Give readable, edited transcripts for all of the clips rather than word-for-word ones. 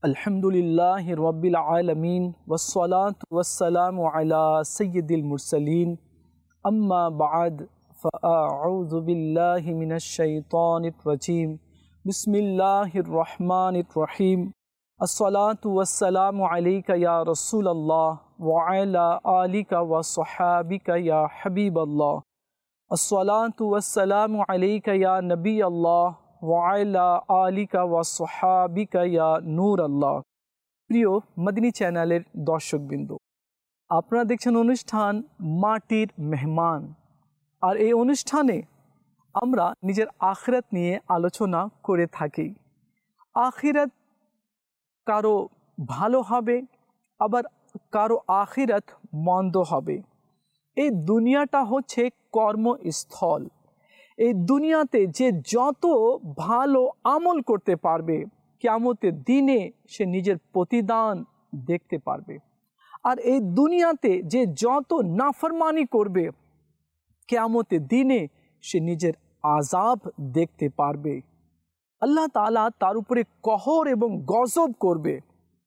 अल्हम्दुलिल्लाहि रब्बिल आलमीन वस्सलातु वस्सलामु अला सय्यिदिल मुरसलीन अम्मा बाद फ़अऊज़ु बिल्लाहि मिनश शैतानिर रजीम बिस्मिल्लाहिर रहमानिर रहीम अस्सलातु वस्सलामु अलैका या रसूलल्लाह व अला आलिका व सहाबिका या हबीबल्लाह अस्सलातु वस्सलामु अलैका या नबी अल्लाह ওয়াইলা আলিকা ওয়া সহাবিকা ইয়া নূর আল্লাহ। প্রিয় মদিনী চ্যানেলের দর্শকবৃন্দ, আপনারা দেখছেন অনুষ্ঠান মাটির মেহমান। আর এই অনুষ্ঠানে আমরা নিজের আখিরাত নিয়ে আলোচনা করে থাকি। আখিরাত কারো ভালো হবে, আবার কারো আখিরাত মন্দ হবে। এই দুনিয়াটা হচ্ছে কর্মস্থল। এই দুনিয়াতে যে যত ভালো আমল করতে পারবে, কিয়ামতের দিনে সে নিজের প্রতিদান দেখতে পারবে। আর এই দুনিয়াতে যে যত নাফরমানি করবে, কিয়ামতের দিনে সে নিজের আযাব দেখতে পারবে। আল্লাহ তাআলা তার উপরে কহর এবং গজব করবে।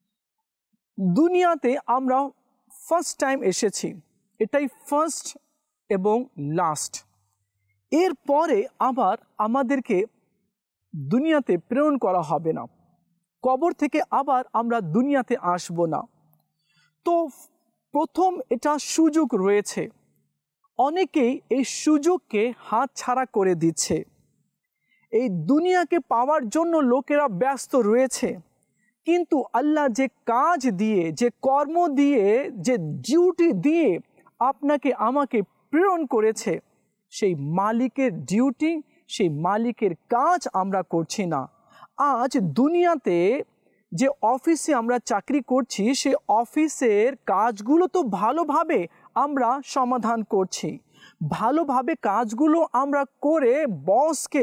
দুনিয়াতে আমরা ফার্স্ট টাইম এসেছি, এটাই ফার্স্ট এবং লাস্ট। এরপরে আবার আমাদেরকে দুনিয়াতে প্রেরণ করা হবে না, কবর থেকে আবার আমরা দুনিয়াতে আসব না। তো প্রথম এটা সুযোগ রয়েছে, অনেকেই এই সুযোগকে হাতছাড়া করে দিচ্ছে। এই দুনিয়াকে পাওয়ার জন্য লোকেরা ব্যস্ত রয়েছে, কিন্তু আল্লাহ যে কাজ দিয়ে, যে কর্ম দিয়ে, যে ডিউটি দিয়ে আপনাকে আমাকে প্রেরণ করেছে, সেই মালিকের ডিউটি, সেই মালিকের কাজ আমরা করছি না। আজ দুনিয়াতে যে অফিসে আমরা চাকরি করছি, সেই অফিসের কাজগুলো তো ভালোভাবে আমরা সমাধান করছি, ভালোভাবে কাজগুলো আমরা করে বসকে,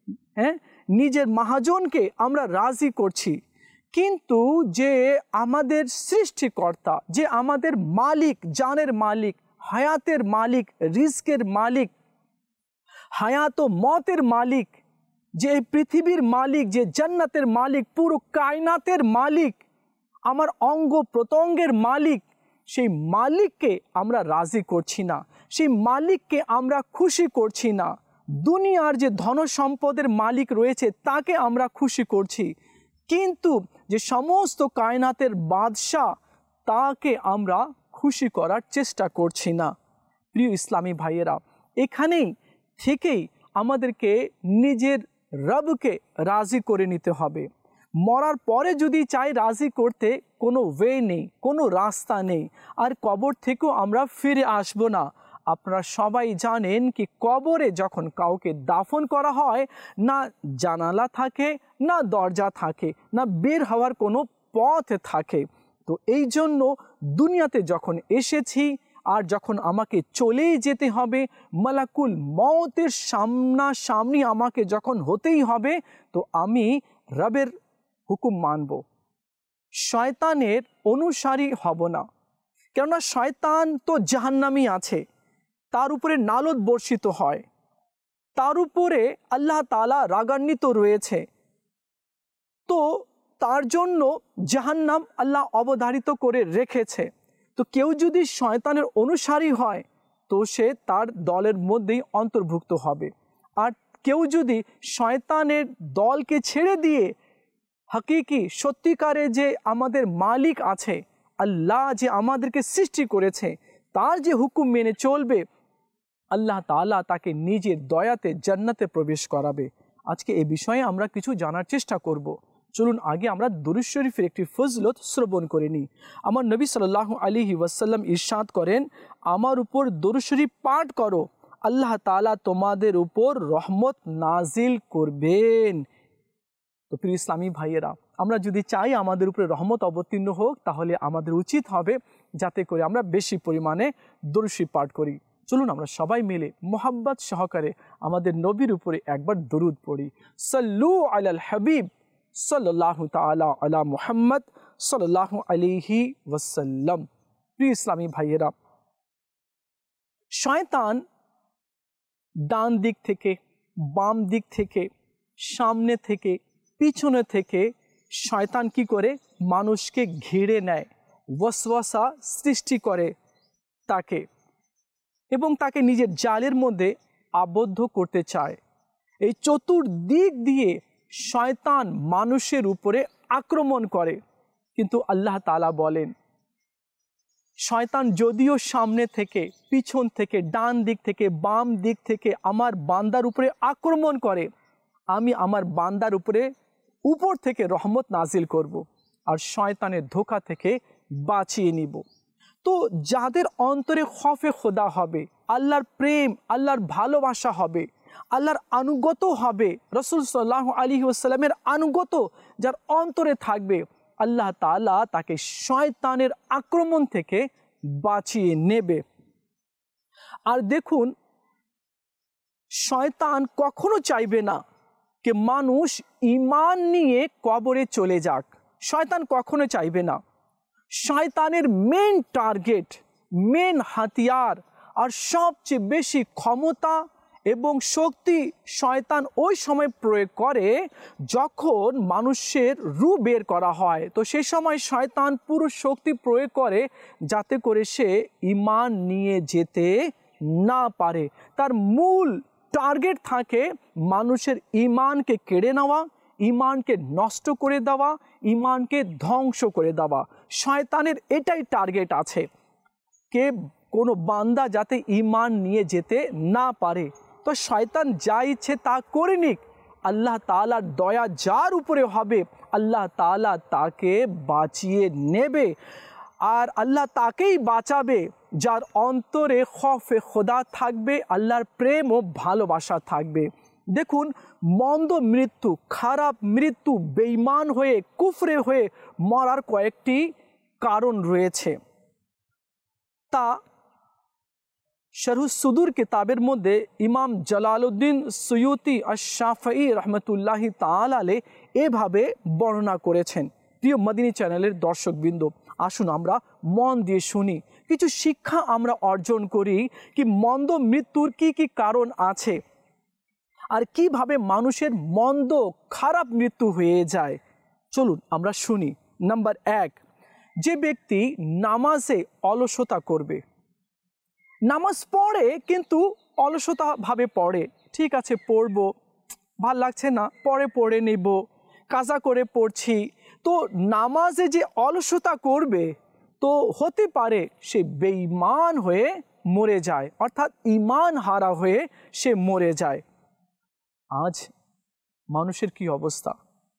নিজের মহাজনকে আমরা রাজি করছি। কিন্তু যে আমাদের সৃষ্টিকর্তা, যে আমাদের মালিক, জানের মালিক, হায়াতের মালিক, রিজকের মালিক, হায়াত ও মতের মালিক, যে পৃথিবীর মালিক, যে জান্নাতের মালিক, পুরো কায়নাতের মালিক, আমার অঙ্গ প্রত্যঙ্গের মালিক, সেই মালিককে আমরা রাজি করছি না, সেই মালিককে আমরা খুশি করছি না। দুনিয়ার যে ধন সম্পদের মালিক রয়েছে তাকে আমরা খুশি করছি, কিন্তু যে সমস্ত কায়নাতের বাদশাহ তাকে আমরা খুশি করার চেষ্টা করছি না। প্রিয় ইসলামী ভাইয়েরা, এখানেই থেকেই আমাদেরকে নিজের রবকে রাজি করে নিতে হবে। মরার পরে যদি চাই রাজি করতে, কোনো ওয়ে নেই, কোনো রাস্তা নেই। আর কবর থেকেও আমরা ফিরে আসব না। আপনারা সবাই জানেন কি কবরে যখন কাউকে দাফন করা হয়, না জানালা থাকে, না দরজা থাকে, না বের হওয়ার কোনো পথ থাকে। তো এই জন্য দুনিয়াতে যখন এসেছি আর যখন আমাকে চলেই যেতে হবে, মালাকুল মওতের সামনাসামনি আমাকে যখন হতেই হবে, তো আমি রবের হুকুম মানব, শয়তানের অনুসারী হব না। কেননা শয়তান তো জাহান্নামী আছে, তার উপরে নালত বর্ষিত হয়, তার উপরে আল্লাহ তাআলা রাগান্বিত রয়েছে। তো তার জন্য জাহান্নাম আল্লাহ অবধারিত করে রেখেছে। তো কেউ যদি শয়তানের অনুসারী হয়, তো সে তার দলের মধ্যেই অন্তর্ভুক্ত হবে। আর কেউ যদি শয়তানের দলকে ছেড়ে দিয়ে হাকিকি সত্যিকারে যে আমাদের মালিক আছে, আল্লাহ যে আমাদেরকে সৃষ্টি করেছে, তার যে হুকুম মেনে চলবে, আল্লাহ তাআলা তাকে নিজের দয়াতে জান্নাতে প্রবেশ করাবে। আজকে এই বিষয়ে আমরা কিছু জানার চেষ্টা করব। চলুন আগে আমরা দুরূদ শরীফের একটি ফজিলত শ্রবণ করে নিই। আমার নবী সাল্লাল্লাহু আলাইহি ওয়াসাল্লাম ইরশাদ করেন, আমার উপর দুরূদ শরীফ পাঠ করো, আল্লাহ তাআলা তোমাদের উপর রহমত নাজিল করবেন। তো প্রিয় ইসলামী ভাইয়েরা, আমরা যদি চাই আমাদের উপরে রহমত অবতীর্ণ হোক, তাহলে আমাদের উচিত হবে যাতে করে আমরা বেশি পরিমাণে দুরূদ শরীফ পাঠ করি। চলুন আমরা সবাই মিলে মোহাব্বত সহকারে আমাদের নবীর উপরে একবার দরুদ পড়ি। সাল্লু আলাল হাবিব সাল্লাল্লাহু তাআলা আলা মুহাম্মদ সাল্লাল্লাহু আলাইহি ওয়াসাল্লাম। প্রিয় ইসলামী ভাইয়েরা, শয়তান ডান দিক থেকে, বাম দিক থেকে, সামনে থেকে, পিছনে থেকে শয়তান কি করে? মানুষকে ঘিরে নেয়, ওয়াসওয়াসা সৃষ্টি করে তাকে, এবং তাকে নিজের জালের মধ্যে আবদ্ধ করতে চায়। এই চতুর্দিক দিয়ে শয়তান মানুষের উপরে আক্রমণ করে। কিন্তু আল্লাহ তাআলা বলেন, শয়তান যদিও সামনে থেকে, পিছন থেকে, ডান দিক থেকে, বাম দিক থেকে আমার বান্দার উপরে আক্রমণ করে, আমি আমার বান্দার উপরে উপর থেকে রহমত নাজিল করব আর শয়তানের ধোঁকা থেকে বাঁচিয়ে নিব। তো যাদের অন্তরে খৌফে খোদা হবে, আল্লাহর প্রেম, আল্লাহর ভালোবাসা হবে, আল্লাহর আনুগত হবে, রাসূল সাল্লাল্লাহু আলাইহি ওয়াসাল্লামের আনুগত যার অন্তরে থাকবে, আল্লাহ তাআলা তাকে শয়তানের আক্রমণ থেকে বাঁচিয়ে নেবে। আর দেখুন, শয়তান কখনো চাইবে না যে মানুষ ঈমান নিয়ে কবরে চলে যাক। শয়তান কখনো চাইবে না। শয়তানের মেন টার্গেট, মেন হাতিয়ার আর সবচেয়ে বেশি ক্ষমতা এবং শক্তি শয়তান ওই সময় প্রয়োগ করে যখন মানুষের রূহ বের করা হয়। তো সেই সময় শয়তান পুরো শক্তি প্রয়োগ করে যাতে করে সে ঈমান নিয়ে যেতে না পারে। তার মূল টার্গেট থাকে মানুষের ঈমানকে কেড়ে নেওয়া, ঈমানকে নষ্ট করে দেওয়া, ঈমানকে ধ্বংস করে দেওয়া। শয়তানের এটাই টার্গেট আছে, কে কোনো বান্দা যাতে ঈমান নিয়ে যেতে না পারে। তো শয়তান যা ইচ্ছে তা করে নিক, আল্লাহ তাআলার দয়া যার উপরে হবে আল্লাহ তাআলা তাকে বাঁচিয়ে নেবে। আর আল্লাহ তাকেই বাঁচাবে যার অন্তরে খৌফে খোদা থাকবে, আল্লাহর প্রেম ও ভালোবাসা থাকবে। দেখুন, মন্দ মৃত্যু, খারাপ মৃত্যু, বেঈমান হয়ে, কুফরে হয়ে মরার কয়েকটি কারণ রয়েছে। তা শরহুস সুদূর কিতাবের মধ্যে ইমাম জালালউদ্দিন সুয়ুতি আশ-শাফঈ রহমতুল্লাহি তাআলা আলাইহি এভাবে বর্ণনা করেছেন। প্রিয় মদিনী চ্যানেলের দর্শকবৃন্দ, আসুন আমরা মন দিয়ে শুনি, কিছু শিক্ষা আমরা অর্জন করি কি মন্দ মৃত্যুর কি কি কারণ আছে আর কিভাবে মানুষের মন্দ খারাপ মৃত্যু হয়ে যায়। চলুন আমরা শুনি। নাম্বার ১, যে ব্যক্তি নামাজে অলসতা করবে। নামাজ পড়ে কিন্তু অলসতা ভাবে পড়ে, ঠিক আছে পড়বো, ভাল লাগছে না, পরে পড়ে নেব, কাজা করে পড়ছি। তো নামাজে যে অলসতা করবে, তো হতে পারে সে বেঈমান হয়ে মরে যায়, অর্থাৎ ঈমান হারা হয়ে সে মরে যায়। আজ মানুষের কি অবস্থা!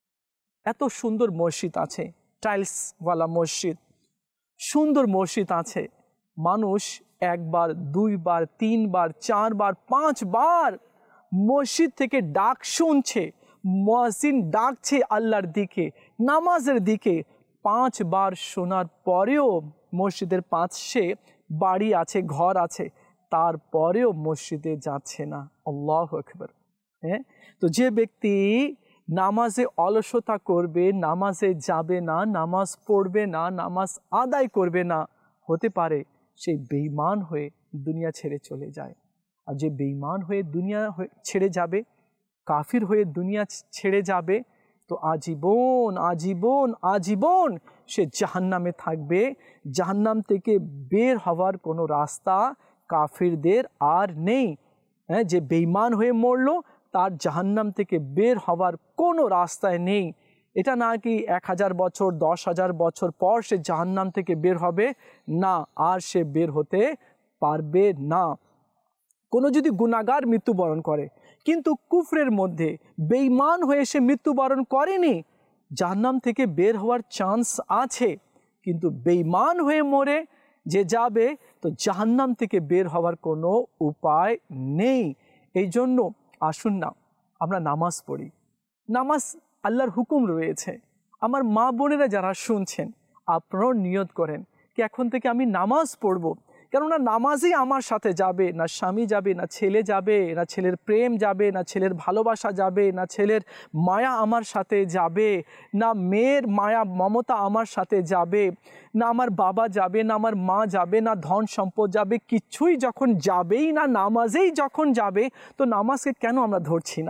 এত সুন্দর মসজিদ আছে, টাইলসওয়ালা মসজিদ, সুন্দর মসজিদ আছে, মানুষ একবার, দুইবার, তিনবার, চারবার, পাঁচবার মসজিদ থেকে ডাক শুনছে, মুয়াজ্জিন ডাকছে আল্লাহর দিকে, নামাজের দিকে। 5 বার শোনার পরেও মসজিদের পাশে বাড়ি আছে, ঘর আছে, তারপরেও মসজিদে যাচ্ছে না। আল্লাহু আকবার। হ্যাঁ, তো যে ব্যক্তি নামাজে অলসতা করবে, নামাজে যাবে না, নামাজ পড়বে না, নামাজ আদায় করবে না, হতে পারে সে বেঈমান হয়ে দুনিয়া ছেড়ে চলে যায়। আর যে বেঈমান হয়ে দুনিয়া ছেড়ে যাবে, কাফির হয়ে দুনিয়া ছেড়ে যাবে, তো আজীবন আজীবন আজীবন সে জাহান্নামে থাকবে। জাহান্নাম থেকে বের হওয়ার কোনো রাস্তা কাফিরদের আর নেই। হ্যাঁ, যে বেঈমান হয়ে মরলো তার জাহান্নাম থেকে বের হওয়ার কোনো রাস্তায় নেই। এটা না কি 1000 বছর 10,000 বছর পর সে জাহান্নাম থেকে বের হবে, না, আর সে বের হতে পারবে না। কোনো যদি গুনাহগার মৃত্যুবরণ করে কিন্তু কুফরের মধ্যে বেঈমান হয়ে সে মৃত্যুবরণ করেনি, জাহান্নাম থেকে বের হওয়ার চান্স আছে। কিন্তু বেঈমান হয়ে মরে যে যাবে, তো জাহান্নাম থেকে বের হওয়ার কোনো উপায় নেই। এই জন্য আসুন না আমরা নামাজ পড়ি। নামাজ আল্লাহর হুকুম রয়েছে। আমার মা বোনেরা যারা শুনছেন, আপনারাও নিয়ত করেন কি এখন থেকে আমি নামাজ পড়ব। কেননা নামাজই আমার সাথে যাবে, না স্বামী যাবে, না ছেলে যাবে, না ছেলের প্রেম যাবে, না ছেলের ভালোবাসা যাবে, না ছেলের মায়া আমার সাথে যাবে, না মেয়ের মায়া মমতা আমার সাথে যাবে, না আমার বাবা যাবে, না আমার মা যাবে, না ধন সম্পদ যাবে, কিছুই যখন যাবেই না, নামাজেই যখন যাবে, তো নামাজকে কেন আমরা ধরছি না?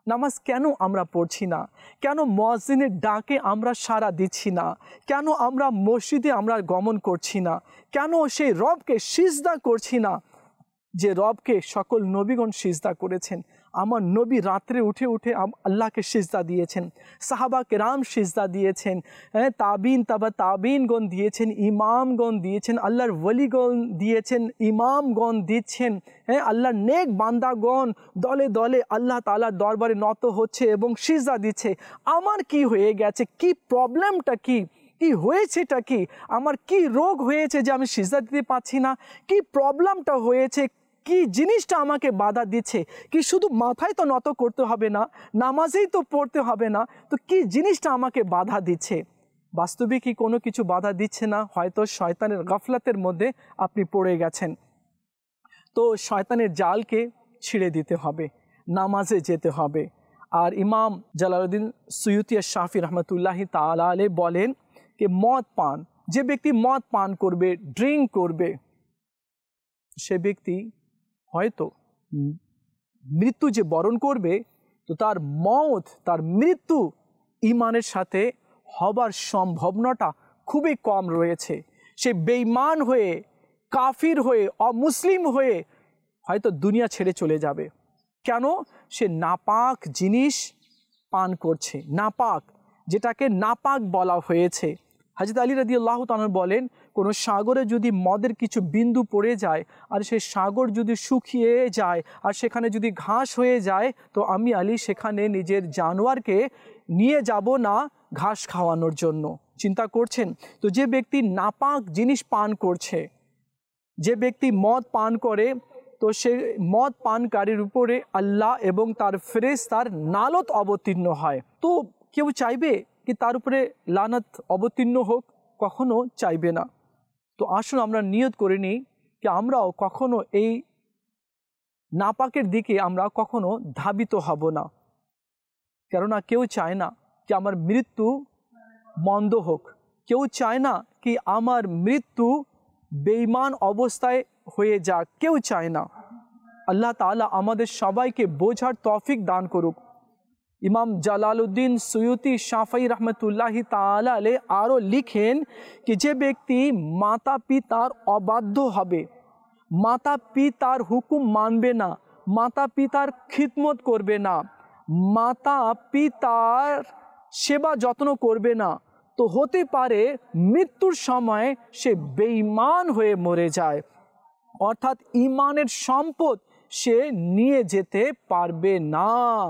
নামাজ কেন আমরা পড়ছি না? কেন মুয়াজ্জিনের ডাকে আমরা সাড়া দিচ্ছি না? কেন আমরা মসজিদে আমরা গমন করছি না? কেন সেই রবকে সিজদা করছি না যে রবকে সকল নবীগণ সিজদা করেছেন? আমার নবী রাত্রে উঠে উঠে আল্লাহকে সিজদা দিয়েছেন, সাহাবা কেরাম সিজদা দিয়েছেন, তাবিন তাবা তাবিনগণ দিয়েছেন, ইমামগণ দিয়েছেন, আল্লাহর ওলিগণ দিয়েছেন, ইমামগণ দিচ্ছেন, আল্লাহর নেক বান্দাগণ দলে দলে আল্লাহ তাআলার দরবারে নত হচ্ছে এবং সিজদা দিচ্ছে। আমার কি হয়ে গেছে? কি প্রবলেমটা কি? কি হয়েছেটা কি? আমার কি রোগ হয়েছে যে আমি সিজদা দিতে পারছি না? কি প্রবলেমটা হয়েছে? কি জিনিসটা আমাকে বাধা দিচ্ছে? কি শুধু মাথায় তো নত করতে হবে না, নামাজেই তো পড়তে হবে না, তো কি জিনিসটা আমাকে বাধা দিচ্ছে? বাস্তবে কি কোনো কিছু বাধা দিচ্ছে না? হয়তো শয়তানের গাফলাতের মধ্যে আপনি পড়ে গেছেন। তো শয়তানের জালকে ছিঁড়ে দিতে হবে, নামাজে যেতে হবে। আর ইমাম জালালউদ্দিন সুয়ুতি শাফি রহমতুল্লাহি তাআলা আলাইহি বলেন যে মদ পান, যে ব্যক্তি মদ পান করবে, ড্রিঙ্ক করবে, সে ব্যক্তি হয়তো মৃত্যু যে বরণ করবে, তো তার মওত, তার মৃত্যু ঈমানের সাথে হবার সম্ভাবনাটা খুবই কম রয়েছে। সে বেঈমান হয়ে, কাফির হয়ে, অমুসলিম হয়ে হয়তো দুনিয়া ছেড়ে চলে যাবে। কেন? সে নাপাক জিনিস পান করছে, নাপাক, যেটাকে নাপাক বলা হয়েছে। হযরত আলী রাদিয়াল্লাহু তাআলা বলেন, কোনো সাগরে যদি মদের কিছু বিন্দু পড়ে যায় আর সেই সাগর যদি শুকিয়ে যায় আর সেখানে যদি ঘাস হয়ে যায়, তো আমি আলী সেখানে নিজের জানোয়ারকে নিয়ে যাব না ঘাস খাওয়ানোর জন্য। চিন্তা করছেন? তো যে ব্যক্তি নাপাক জিনিস পান করছে, যে ব্যক্তি মদ পান করে, তো সে মদ পানকারীর উপরে আল্লাহ এবং তার ফেরেশতার লানত অবতীর্ণ হয়। তো কেউ চাইবে কি তার উপরে লানত অবতীর্ণ হোক? কখনো চাইবে না। তো আসুন আমরা নিয়ত করে নিই যে আমরাও কখনো এই নাপাকের দিকে আমরা কখনো ধাবিত হব না। কেননা কেউ চায় না কি আমার মৃত্যু মন্দ হোক, কেউ চায় না কি আমার মৃত্যু বেঈমান অবস্থায় হয়ে যাক, কেউ চায় না। আল্লাহ তাআলা আমাদের সবাইকে বোঝার তৌফিক দান করুক। ইমাম জালালউদ্দিন সুয়ুতি শাফি রহমতুল্লাহি তাআলা আলাইহি আরও লিখেন কি যে ব্যক্তি মাতা পিতার অবাধ্য হবে, মাতা পিতার হুকুম মানবে না, মাতা পিতার খিদমত করবে না, মাতা পিতার সেবা যত্ন করবে না, তো হতে পারে মৃত্যুর সময় সে বেঈমান হয়ে মরে যায়, অর্থাৎ ঈমানের সম্পদ সে নিয়ে যেতে পারবে না।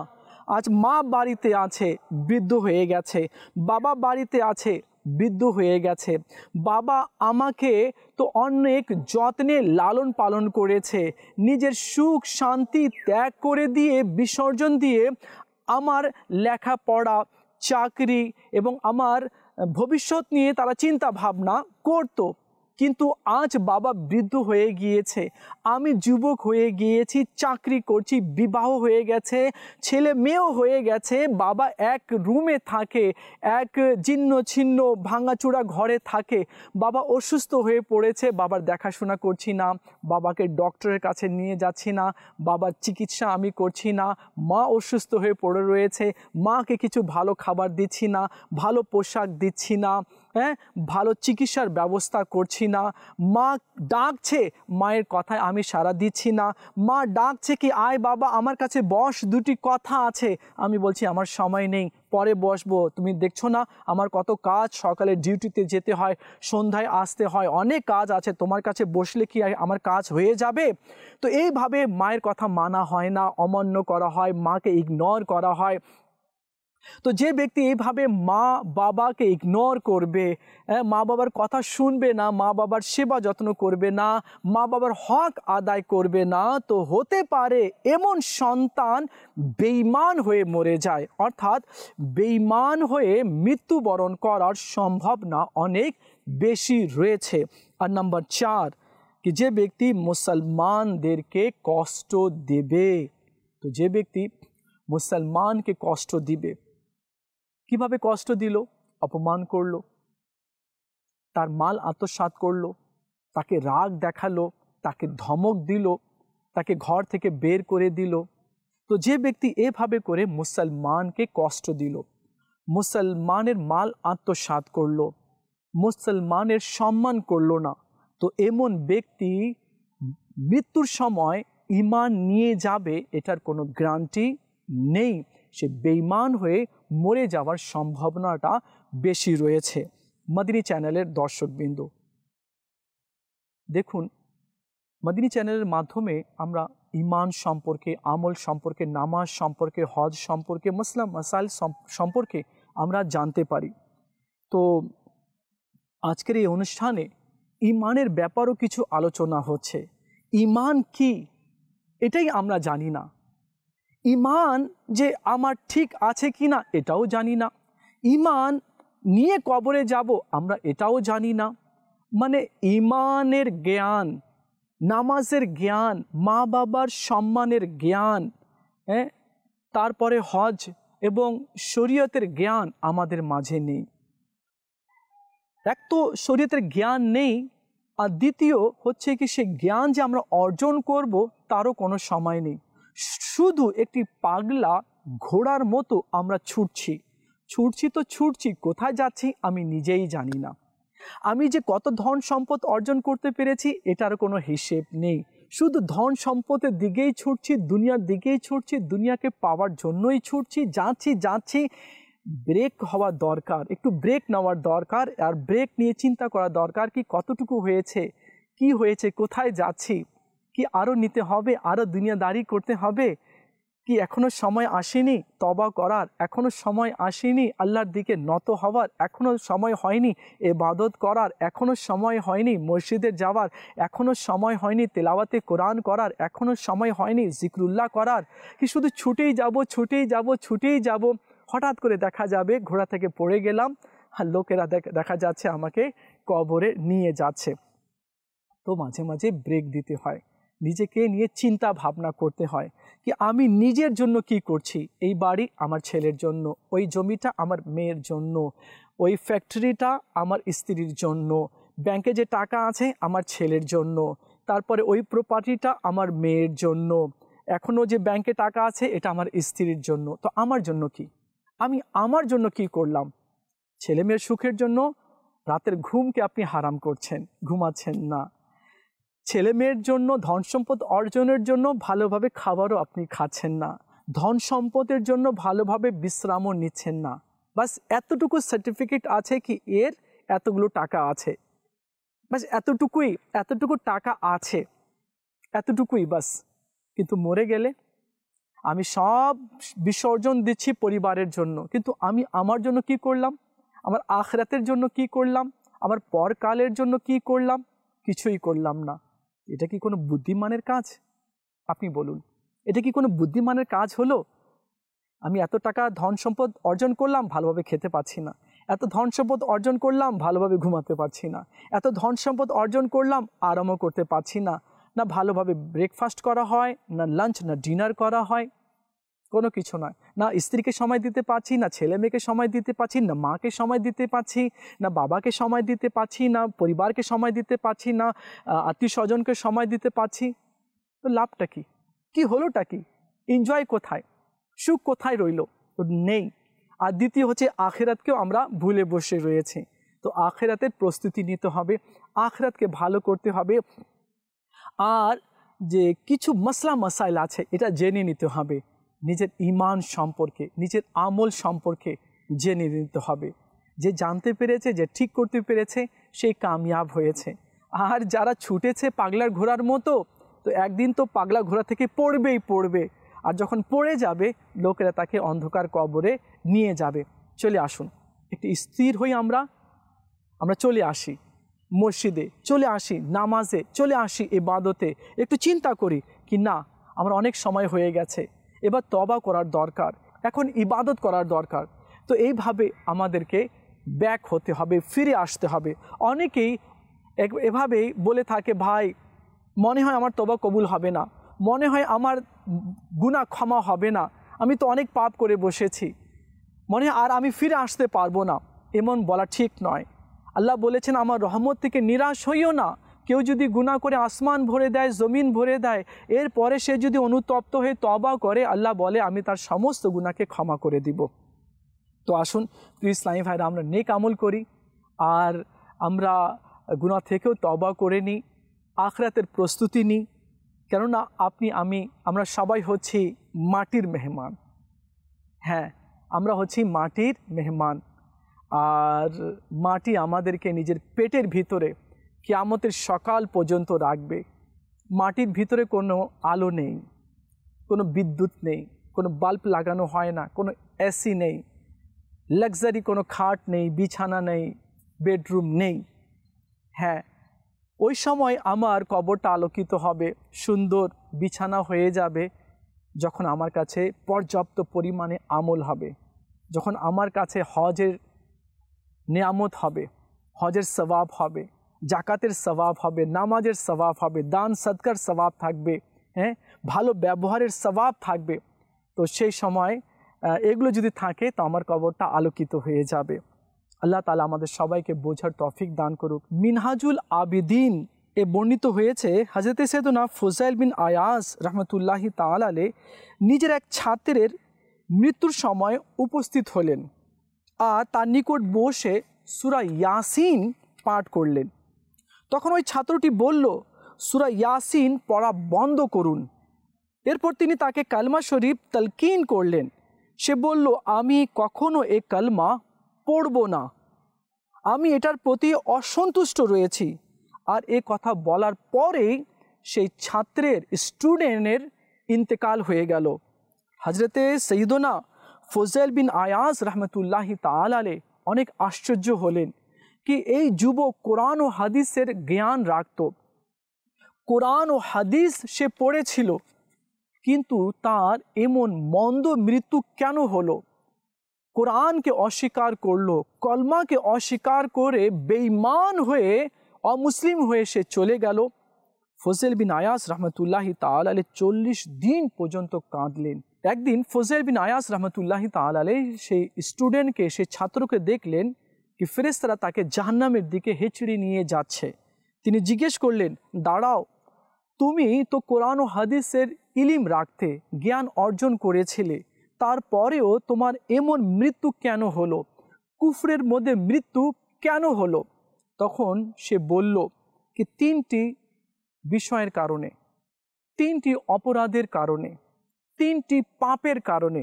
আজ মা বাড়িতে আছে, বৃদ্ধ হয়ে গেছে, বাবা বাড়িতে আছে, বৃদ্ধ হয়ে গেছে, বাবা আমাকে তো অনেক যত্নে লালন পালন করেছে, নিজের সুখ শান্তি ত্যাগ করে দিয়ে, বিসর্জন দিয়ে আমার লেখাপড়া, চাকরি এবং আমার ভবিষ্যৎ নিয়ে তারা চিন্তা ভাবনা করতো। কিন্তু আজ বাবা বৃদ্ধ হয়ে গিয়েছে, আমি যুবক হয়ে গিয়েছি, চাকরি করছি, বিবাহ হয়ে গেছে, ছেলে মেয়েও হয়ে গেছে, বাবা এক রুমে থাকে, এক জীর্ণ ছিন্ন ভাঙাচোরা ঘরে থাকে, বাবা অসুস্থ হয়ে পড়েছে, বাবার দেখাশোনা করছি না, বাবাকে ডক্টরের কাছে নিয়ে যাচ্ছি না, বাবার চিকিৎসা আমি করছি না, মা অসুস্থ হয়ে পড়ে রয়েছে, মাকে কিছু ভালো খাবার দিচ্ছি না, ভালো পোশাক দিচ্ছি না, ভালো চিকিৎসার ব্যবস্থা করছি না, মা ডাকছে, মায়ের কথায় আমি সাড়া দিচ্ছি না, মা ডাকছে কি আয় বাবা আমার কাছে বস, দুটি কথা আছে, আমি বলছি আমার সময় নেই, পরে বসবো, তুমি দেখছো না আমার কত কাজ, সকালে ডিউটিতে যেতে হয়, সন্ধ্যায় আসতে হয়, অনেক কাজ আছে, তোমার কাছে বসলে কি আমার কাজ হয়ে যাবে? তো এইভাবে মায়ের কথা মানা হয় না, অমান্য করা হয়, মাকে ইগনোর করা হয়। তো যে ব্যক্তি এইভাবে মা বাবাকে ইগনোর করবে, মা বাবার কথা শুনবে না, মা বাবার সেবা যত্ন করবে না, মা বাবার হক আদায় করবে না, তো হতে পারে এমন সন্তান বেঈমান হয়ে মরে যায়, অর্থাৎ বেঈমান হয়ে মৃত্যুবরণ করার সম্ভাবনা অনেক বেশি রয়েছে। আর নাম্বার 4, কি যে ব্যক্তি মুসলমানদেরকে কষ্ট দেবে, তো যে ব্যক্তি মুসলমানকে কষ্ট দিবে, কিভাবে কষ্ট দিল? অপমান করলো, তার মাল আত্মসাৎ করলো, তাকে রাগ দেখালো, তাকে ধমক দিল, তাকে ঘর থেকে বের করে দিল, তো যে ব্যক্তি এভাবে করে মুসলমানকে কষ্ট দিল, মুসলমানের মাল আত্মসাৎ করলো, মুসলমানের সম্মান করলো না, তো এমন ব্যক্তি মৃত্যুর সময় ঈমান নিয়ে যাবে এটার কোনো গ্যারান্টি নেই। সে বেঈমান হয়ে মরে যাওয়ার সম্ভাবনাটা বেশি রয়েছে। মদিনী চ্যানেলের দর্শকবৃন্দ, দেখুন মদিনী চ্যানেলের মাধ্যমে আমরা ঈমান সম্পর্কে, আমল সম্পর্কে, নামাজ সম্পর্কে, হজ সম্পর্কে, মাসলা মাসাইল সম্পর্কে আমরা জানতে পারি। তো আজকের এই অনুষ্ঠানে ঈমানের ব্যাপারও কিছু আলোচনা হচ্ছে। ঈমান কি এটাই আমরা জানি না। ঈমান যে আমার ঠিক আছে কি না এটাও জানি না। ঈমান নিয়ে কবরে যাব আমরা এটাও জানি না। মানে ঈমানের জ্ঞান, নামাজের জ্ঞান, মা বাবার সম্মানের জ্ঞান, তারপরে হজ এবং শরীয়তের জ্ঞান আমাদের মাঝে নেই। এক তো শরীয়তের জ্ঞান নেই, আর দ্বিতীয় হচ্ছে কি সে জ্ঞান যে আমরা অর্জন করব তারও কোনো সময় নেই। শুধু একটি পাগলা ঘোড়ার মতো আমরা ছুটছি, কোথায় যাচ্ছি আমি নিজেই জানি না। আমি যে কত ধন সম্পদ অর্জন করতে পেরেছি এটার কোনো হিসেব নেই। শুধু ধন সম্পদের দিকেই ছুটছি, দুনিয়ার দিকেই ছুটছি, দুনিয়াকে পাওয়ার জন্যই ছুটছি, যাচ্ছি। ব্রেক হওয়া দরকার, একটু ব্রেক নেওয়ার দরকার, আর ব্রেক নিয়ে চিন্তা করা দরকার কি কতটুকু হয়েছে, কি হয়েছে, কোথায় যাচ্ছি, কি আরও নিতে হবে, আরও দুনিয়াদারি করতে হবে, কি এখনো সময় আসেনি তওবা করার, এখনো সময় আসেনি আল্লাহর দিকে নত হওয়ার, এখনো সময় হয়নি ইবাদত করার, এখনো সময় হয়নি মসজিদে যাওয়ার, এখনো সময় হয়নি তেলাওয়াতে কোরআন করার, এখনো সময় হয়নি জিকরুল্লাহ করার, কি শুধু ছুটেই যাব। হঠাৎ করে দেখা যাবে ঘোড়া থেকে পড়ে গেলাম, আর লোকেরা দেখা যাচ্ছে আমাকে কবরে নিয়ে যাচ্ছে। তো মাঝে মাঝে ব্রেক দিতে হয়, নিজেকে নিয়ে চিন্তা ভাবনা করতে হয় কি আমি নিজের জন্য কি করছি। এই বাড়ি আমার ছেলের জন্য, ওই জমিটা আমার মেয়ের জন্য, ওই ফ্যাক্টরিটা আমার স্ত্রীর জন্য, ব্যাংকে যে টাকা আছে আমার ছেলের জন্য, তারপরে ওই প্রপার্টিটা আমার মেয়ের জন্য, এখনও যে ব্যাংকে টাকা আছে এটা আমার স্ত্রীর জন্য। তো আমার জন্য কি, আমি আমার জন্য কি করলাম? ছেলে মেয়ের সুখের জন্য রাতের ঘুমকে আপনি হারাম করছেন, ঘুমাচ্ছেন না। ছেলে মেয়ের জন্য ধন সম্পদ অর্জনের জন্য ভালোভাবে খাবারও আপনি খাচ্ছেন না, ধন সম্পদের জন্য ভালোভাবে বিশ্রামও নিচ্ছেন না। বাস এতটুকু সার্টিফিকেট আছে কি এর এতগুলো টাকা আছে, বাস এতটুকু টাকা আছে, এতটুকুই বাস। কিন্তু মরে গেলে আমি সব বিসর্জন দিচ্ছি পরিবারের জন্য, কিন্তু আমি আমার জন্য কি করলাম, আমার আখিরাতের জন্য কি করলাম, আমার পরকালের জন্য কি করলাম? কিছুই করলাম না। এটা কি কোনো বুদ্ধিমানের কাজ? আপনি বলুন, এটা কি কোনো বুদ্ধিমানের কাজ হলো? আমি এত টাকা ধন সম্পদ অর্জন করলাম, ভালোভাবে খেতে পাচ্ছি না। এত ধন সম্পদ অর্জন করলাম, ভালোভাবে ঘুমাতে পারছি না। এত ধন সম্পদ অর্জন করলাম, আরামও করতে পারছি না। না ভালোভাবে ব্রেকফাস্ট করা হয়, না লাঞ্চ, না ডিনার করা হয়, কোনো কিছু নয়। না স্ত্রীকে সময় দিতে পারছি, না ছেলে মেয়েকে সময় দিতে পারছি, না মাকে সময় দিতে পারছি, না বাবাকে সময় দিতে পারছি, না পরিবারকে সময় দিতে পারছি, না আত্মীয় স্বজনকে সময় দিতে পারছি। তো লাভটা কি? কি হলোটা কি? এনজয় কোথায়? সুখ কোথায় রইল? তো নেই। আর দ্বিতীয় হচ্ছে আখিরাতকেও আমরা ভুলে বসে রয়েছি। তো আখিরাতের প্রস্তুতি নিতে হবে, আখিরাতকে ভালো করতে হবে। আর যে কিছু মাসলা মাসাইল আছে এটা জেনে নিতে হবে, নিজের ঈমান সম্পর্কে, নিজের আমল সম্পর্কে জেনে নিতে হবে। যে জানতে পেরেছে, যে ঠিক করতে পেরেছে, সেই কামিয়াব হয়েছে। আর যারা ছুটেছে পাগলার ঘোড়ার মতো, তো একদিন তো পাগলা ঘোড়া থেকে পড়বে। আর যখন পড়ে যাবে লোকেরা তাকে অন্ধকার কবরে নিয়ে যাবে। চলে আসুন একটু স্থির হই, আমরা চলে আসি মসজিদে, চলে আসি নামাজে, চলে আসি ইবাদতে। একটু চিন্তা করি কি না আমার অনেক সময় হয়ে গেছে, এবার তওবা করার দরকার, এখন ইবাদত করার দরকার। তো এইভাবে আমাদেরকে ব্যাক হতে হবে, ফিরে আসতে হবে। অনেকেই এভাবেই বলে থাকে, ভাই মনে হয় আমার তওবা কবুল হবে না, মনে হয় আমার গুনাহ ক্ষমা হবে না, আমি তো অনেক পাপ করে বসেছি, মনে হয় আর আমি ফিরে আসতে পারবো না। এমন বলা ঠিক নয়। আল্লাহ বলেছেন আমার রহমত থেকে নিরাশ হইও না, কেউ যদি গুনাহ করে আসমান ভরে দেয়, জমিন ভরে দেয়, এরপরে সে যদি অনুতপ্ত হয়ে তওবা করে, আল্লাহ বলে আমি তার সমস্ত গুনাহকে ক্ষমা করে দিব। তো আসুন প্রিয় ইসলামী ভাইরা, আমরা নেক আমল করি আর আমরা গুনাহ থেকেও তওবা করে নিই, আখিরাতের প্রস্তুতি নিই। কেননা আপনি আমরা সবাই হচ্ছি মাটির মেহমান। হ্যাঁ, আমরা হচ্ছি মাটির মেহমান, আর মাটি আমাদেরকে নিজের পেটের ভিতরে কিয়ামতের সকাল পর্যন্ত রাখবে। মাটির ভিতরে কোনো আলো নেই, কোনো বিদ্যুৎ নেই, কোনো বাল্ব লাগানো হয় না, কোনো এসি নেই, লাক্সারি কোনো খাট নেই, বিছানা নেই, বেডরুম নেই। হ্যাঁ, ওই সময় আমার কবরটা আলোকিত হবে, সুন্দর বিছানা হয়ে যাবে যখন আমার কাছে পর্যাপ্ত পরিমাণে আমল হবে, যখন আমার কাছে হজের নিয়ামত হবে, হজের সওয়াব হবে, জাকাতের সওয়াব হবে, নামাজের সওয়াব হবে, দান সদকার সওয়াব থাকবে, হ্যাঁ, ভালো ব্যবহারের সওয়াব থাকবে। তো সেই সময় এগুলো যদি থাকে তো আমার কবরটা আলোকিত হয়ে যাবে। আল্লাহ তাআলা আমাদের সবাইকে বোঝার তৌফিক দান করুক। মিনহাজুল আবিদিন এ বর্ণিত হয়েছে হযরত সাইয়েদনা ফুযাইল বিন আয়াজ রাহমাতুল্লাহি তাআলা আলাইহি নিজের এক ছাত্রের মৃত্যুর সময় উপস্থিত হলেন আর তার নিকট বসে সূরা ইয়াসিন পাঠ করলেন। তখন ওই ছাত্রটি বলল, সূরা ইয়াসিন পড়া বন্ধ করুন। এরপর তিনি তাকে কালমা শরীফ তালকিন করলেন। সে বলল, আমি কখনো এই কালমা পড়ব না, আমি এটার প্রতি অসন্তুষ্ট রয়েছি। আর এ কথা বলার পরেই সেই ছাত্রের স্টুডেন্টের ইন্তেকাল হয়ে গেল। হযরতে সাইয়েদনা ফুযাইল বিন আয়াজ রাহমাতুল্লাহি তাআলা আলাইহি অনেক আশ্চর্য হলেন কি এই যুবক কোরআন ও হাদিসের জ্ঞান রাখত, কোরআন ও হাদিস সে পড়েছিল, কিন্তু তার এমন মন্দ মৃত্যু কেন হলো? কোরআনকে অস্বীকার করলো, কলমাকে অস্বীকার করে বেঈমান হয়ে অমুসলিম হয়ে সে চলে গেল। ফুযাইল বিন আয়াজ রাহমাতুল্লাহি তাআলা আলাইহি 40 দিন পর্যন্ত কাঁদলেন। একদিন ফুযাইল বিন আয়াজ রাহমাতুল্লাহি তাআলা আলাইহি সেই স্টুডেন্টকে, সেই ছাত্রকে দেখলেন কি ফেরেশতারা তাকে জাহান্নামের দিকে হেঁচড়ে নিয়ে যাচ্ছে। তিনি জিজ্ঞেস করলেন, দাঁড়াও, তুমি তো কোরআন ও হাদিসের ইলম রাখতে, জ্ঞান অর্জন করেছিলে, তারপরেও তোমার এমন মৃত্যু কেন হলো? কুফরের মধ্যে মৃত্যু কেন হলো? তখন সে বলল কি 3টি বিষয়ের কারণে, 3টি অপরাধের কারণে, 3টি পাপের কারণে।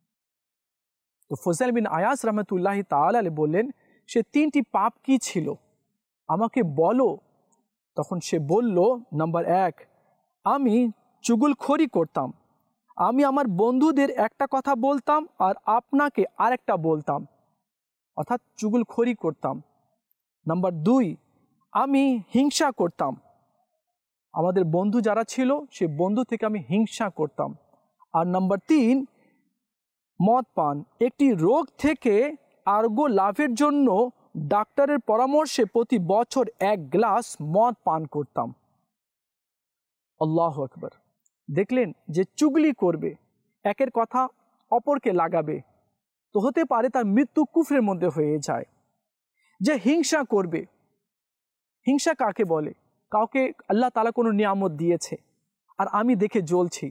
তো ফুযাইল বিন আয়াজ রাহমাতুল্লাহি তাআলা আলাইহি বললেন, সে 3টি পাপ কি ছিল আমাকে বলো। তখন সে বলল, নাম্বার 1, আমি চুগলখড়ি করতাম, আমি আমার বন্ধুদের একটা কথা বলতাম আর আপনাকে আরেকটা বলতাম, অর্থাৎ চুগলখড়ি করতাম। নাম্বার 2, আমি হিংসা করতাম, আমাদের বন্ধু যারা ছিল সে বন্ধু থেকে আমি হিংসা করতাম। আর নাম্বার 3, মদ পান। একটি রোগ থেকে আরোগ্য লাভের জন্য ডাক্তারের পরামর্শে প্রতি বছর 1 গ্লাস মদ পান করতাম। আল্লাহু আকবার। দেখলেন যে চুগলি করবে, একের কথা অপরকে লাগাবে, তো হতে পারে তার মৃত্যু কুফরের মধ্যে হয়ে যায়। যে হিংসা করবে, হিংসা কাকে বলে? কাউকে আল্লাহ তাআলা কোনো নিয়ামত দিয়েছে আর আমি দেখে জ্বলছি,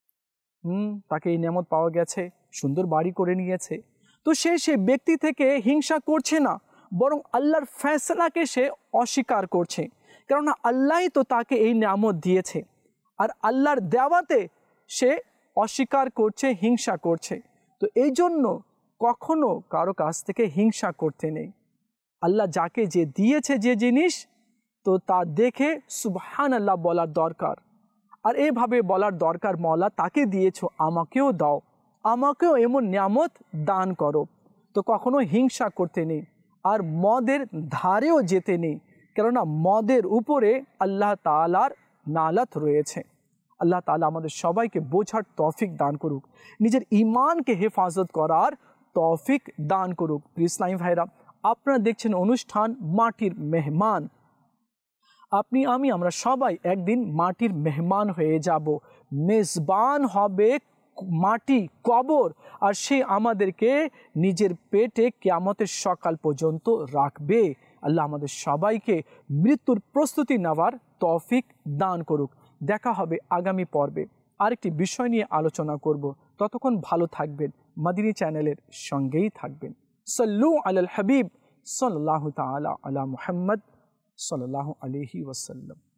তাকে এই নিয়ামত পাওয়া গেছে, সুন্দর বাড়ি করে নিয়েছে, তো সে ব্যক্তি থেকে হিংসা করছে না, বরং আল্লাহর ফয়সালাকে সে অস্বীকার করছে। কেননা আল্লাহই তো তাকে এই নিয়ামত দিয়েছে, আর আল্লাহর দেওয়াতে সে অস্বীকার করছে, হিংসা করছে। তো এই জন্য কখনো কারো কাছ থেকে হিংসা করতে নেই। আল্লাহ যাকে যে দিয়েছে যে জিনিস, তো তা দেখে সুবহানাল্লাহ বলার দরকার। আর এইভাবে বলার দরকার, মওলা তাকে দিয়েছো, আমাকেও দাও, আমাকেও এমন নিয়ামত দান করো। তো কখনো হিংসা করতে নেই, আর মদের ধারেও যেতে নেই, কেননা মদের উপরে আল্লাহ তাআলার নালাত রয়েছে। আল্লাহ তাআলা আমাদের সবাইকে বোঝার তৌফিক দান করুক, নিজের ঈমানকে হেফাজত করার তৌফিক দান করুক। ইসলামী ভাইরা, আপনারা দেখছেন অনুষ্ঠান মাটির মেহমান। আপনি আমরা সবাই একদিন মাটির মেহমান হয়ে যাব, মেজবান হবে মাটি, কবর, আর সে আমাদেরকে নিজের পেটে কিয়ামতের সকাল পর্যন্ত রাখবে। আল্লাহ আমাদের সবাইকে মৃত্যুর প্রস্তুতি নেওয়ার তৌফিক দান করুক। দেখা হবে আগামী পর্বে, আরেকটি বিষয় নিয়ে আলোচনা করব। ততক্ষণ ভালো থাকবেন, মাদিনী চ্যানেলের সঙ্গেই থাকবেন। সাল্লু আলাল হাবিব সাল্লাল্লাহু তাআলা আলা মুহাম্মদ সাল্লাল্লাহু আলাইহি ওয়াসাল্লাম।